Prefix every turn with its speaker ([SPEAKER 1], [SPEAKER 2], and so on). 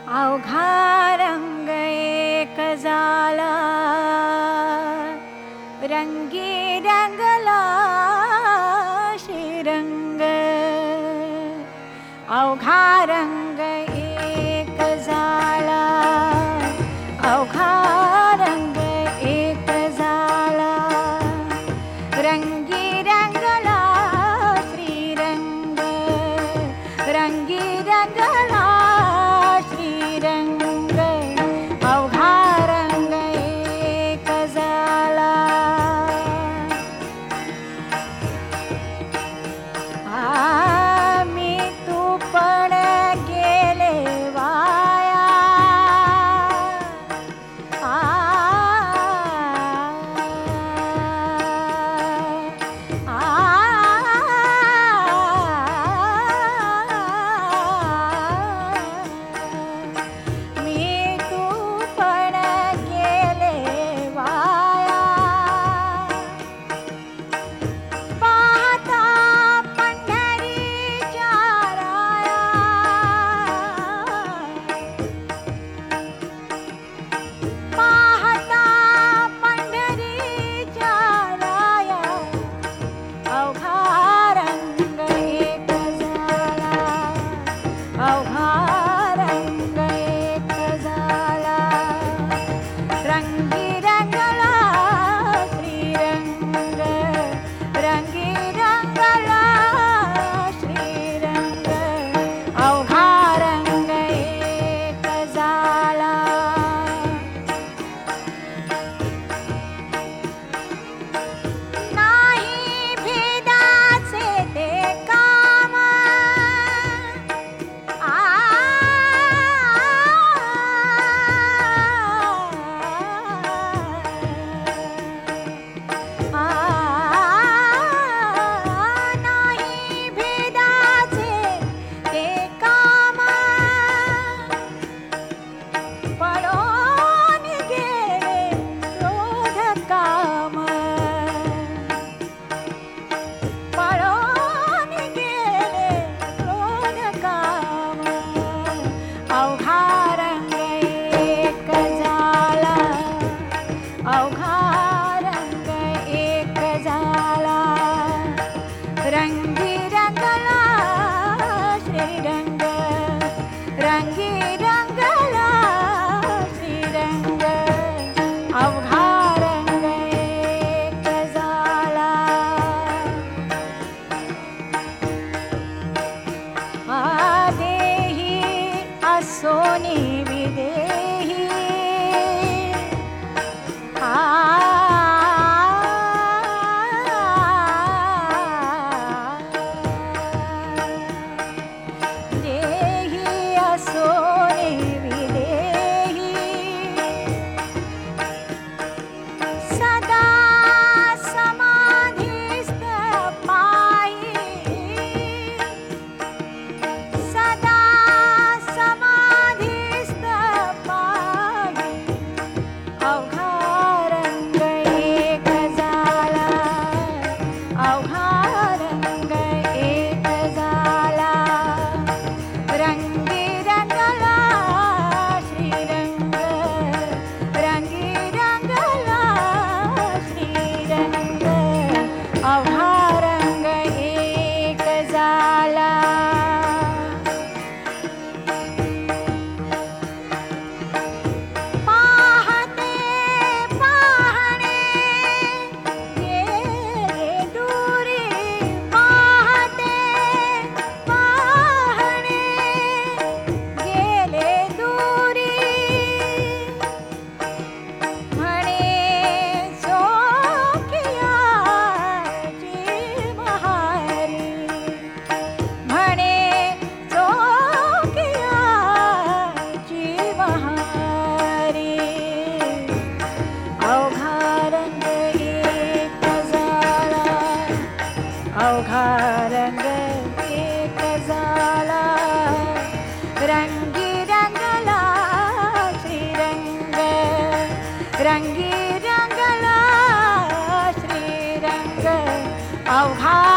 [SPEAKER 1] अवघा रंग एक झाला, रंगी रंगला श्रीरंग. अवघा रंग एक झाला, अवघा रंग एक झाला, रंगी रंगला श्रीरंग. रंगी रंगला श्रीरंग. अवघा रंग एक झाला. मी तू पण गेले वाया. मी तू पण गेले वाया. पाहता पंढरीच्या राया. पाहता पंढरीच्या राया. अवघा रंग एक झाला, अवघा रंग एक झाला, रंगी रंगला श्रीरंग. रंगी रंगला श्रीरंग. अवघा रंग एक झाला. नाही भेदाचे ते काम. नाही भेदाचे ते काम. पळून गेले क्रोध काम. पळून गेले क्रोध काम. अवघा रंग एक झाला, अवघा रंग एक झाला, रंगी रंगला श्रीरंग. रंगी रंगला श्रीरंग. अवघा रंग एक झाला. देही असोनी विदेही. देही असोनी विदेही. सदा समाधिस्थ पायी. सदा समाधिस्थ पायी. अवघा रंग एक झाला, अवघा रंग एक झाला, रंगी रंगला श्रीरंग. रंगी रंगला श्रीरंग. अवघा रंग एक झाला. पाहते पाहणे गेले दूरी. पाहते पाहणे गेले दूरी. म्हणे सोकिया जी महारी. म्हणे सोकिया जी महारी. अवघा रंग एक झाला, अवघा रंग एक झाला, रंगी रंगला श्रीरंग. रंगी रंगला श्रीरंग. अवघा